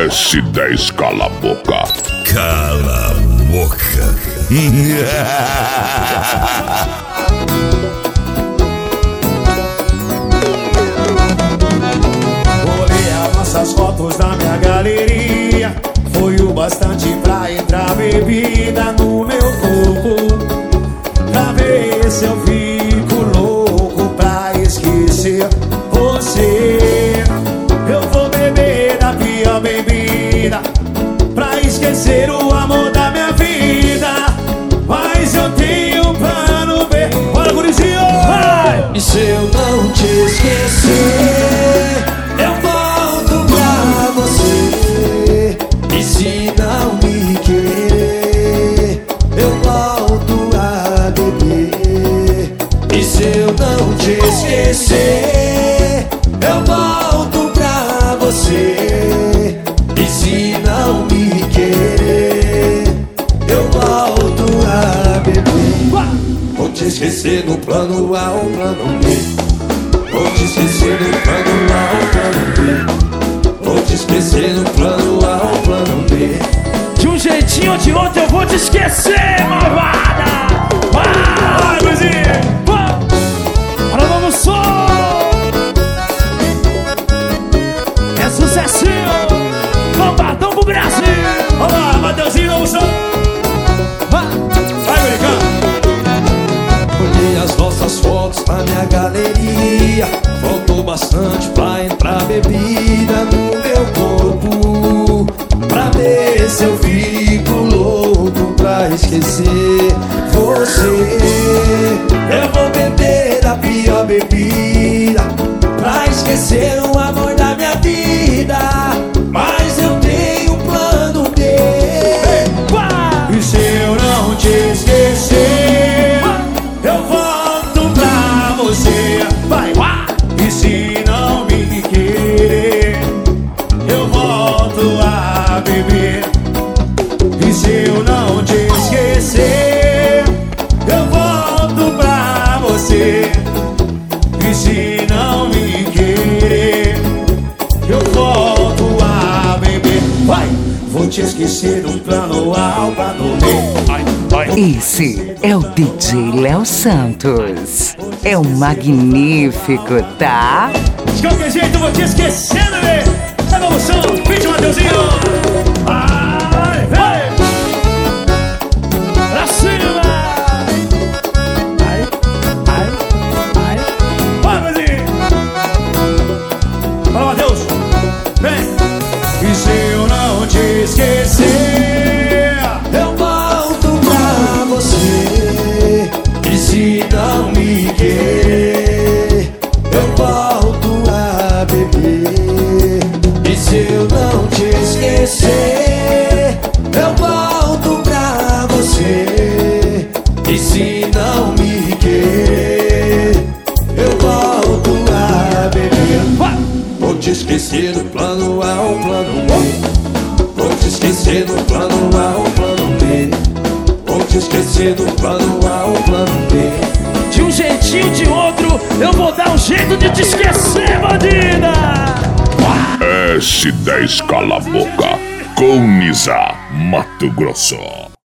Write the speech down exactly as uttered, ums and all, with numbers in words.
S dez, cala a boca. Cala a boca. Olhei as nossas fotos na minha galeria. Foi o bastante pra entrar bebida no meu corpo, pra ver se eu fico louco pra esquecer você. Eu vou beber da pior bebida pra esquecer o amor da minha vida. Mas eu tenho um plano B. Bora, gurizinho! Vai! E se eu não te esquecer, eu volto pra você. E se não me querer, eu volto a beber. E se eu não te esquecer, eu volto pra você. E se não me querer, eu volto a beber. Vou te esquecer no plano A ou plano B. Vou te esquecer no plano A ou plano B. Vou te esquecer no plano A ou plano B. De um jeitinho ou de outro eu vou te esquecer, malvada! Vai, Luizinho! Bora, vamos som! É sucessinho! Bombadão pro Brasil! Vamos lá, Mateuzinho, vamos som! Vai, brincar! Olhei as nossas fotos na minha galeria. Faltou bastante pra entrar bebida no meu corpo, pra ver se eu fico louco pra esquecer você. Eu vou beber da pior bebida pra esquecer o amor da minha vida. Mas eu tenho um plano B. E se eu não te esquecer, eu volto pra você. Vai! E se não me querer, eu volto a beber. E se eu não te esquecer, eu volto pra você. E se não me querer, eu volto a beber. Vai! Vou te esquecer do plano A ao plano B. Esse é o D J Léo Santos. É o magnífico, tá? De qualquer jeito eu vou te esquecer, bebê. É a evolução, vídeo Mateuzinho. Vai, vai. pra cima! Ai, ai, ai. Vai, Brasil. Fala, Mateus. Vem. E se eu não te esquecer, eu volto pra você. E se não me querer, eu volto a beber. E se eu não te esquecer, eu volto pra você. E se não me querer, eu volto a beber. Vou te esquecer do plano A ou plano B. Vou te esquecer do plano A ou plano B. Vou te esquecer do plano A ou plano B. De um jeitinho de outro eu vou dar um jeito de te esquecer, bandida! S dez, cala a boca. Com Nisa, Mato Grosso.